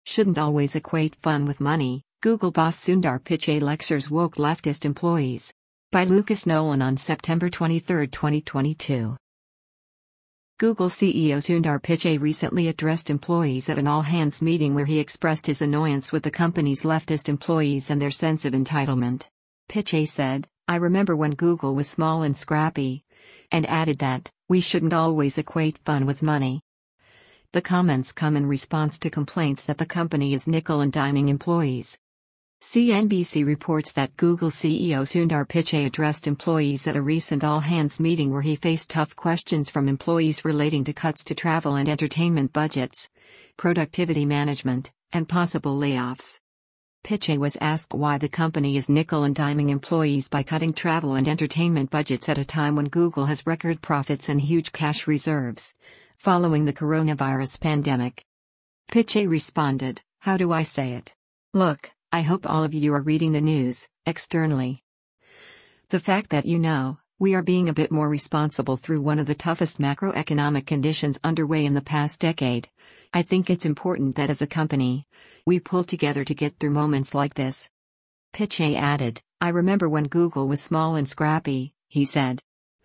Shouldn't always equate fun with money, Google boss Sundar Pichai lectures woke leftist employees. By Lucas Nolan on September 23, 2022. Google CEO Sundar Pichai recently addressed employees at an all-hands meeting where he expressed his annoyance with the company's leftist employees and their sense of entitlement. Pichai said, "I remember when Google was small and scrappy," and added that, "we shouldn't always equate fun with money." The comments come in response to complaints that the company is nickel and diming employees. CNBC reports that Google CEO Sundar Pichai addressed employees at a recent all-hands meeting where he faced tough questions from employees relating to cuts to travel and entertainment budgets, productivity management, and possible layoffs. Pichai was asked why the company is nickel and diming employees by cutting travel and entertainment budgets at a time when Google has record profits and huge cash reserves, following the coronavirus pandemic. Pichai responded, "How do I say it? Look, I hope all of you are reading the news, externally. The fact that we are being a bit more responsible through one of the toughest macroeconomic conditions underway in the past decade. I think it's important that as a company, we pull together to get through moments like this." Pichai added, "I remember when Google was small and scrappy," he said.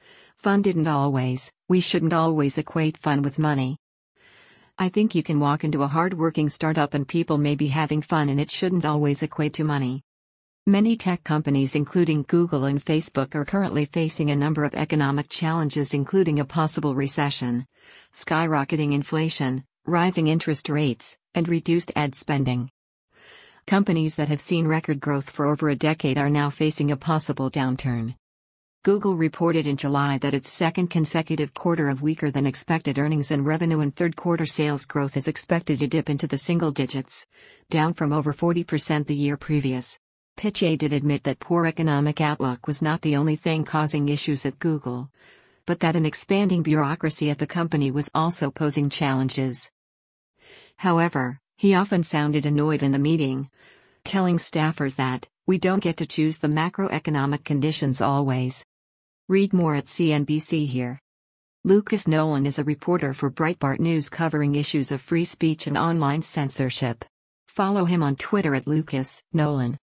We shouldn't always equate fun with money. I think you can walk into a hard-working startup and people may be having fun and it shouldn't always equate to money. Many tech companies including Google and Facebook are currently facing a number of economic challenges including a possible recession, skyrocketing inflation, rising interest rates, and reduced ad spending. Companies that have seen record growth for over a decade are now facing a possible downturn. Google reported in July that its second consecutive quarter of weaker than expected earnings and revenue and third quarter sales growth is expected to dip into the single digits, down from over 40% the year previous. Pichai did admit that poor economic outlook was not the only thing causing issues at Google, but that an expanding bureaucracy at the company was also posing challenges. However, he often sounded annoyed in the meeting, telling staffers that, "We don't get to choose the macroeconomic conditions always." Read more at CNBC here. Lucas Nolan is a reporter for Breitbart News covering issues of free speech and online censorship. Follow him on Twitter at Lucas Nolan.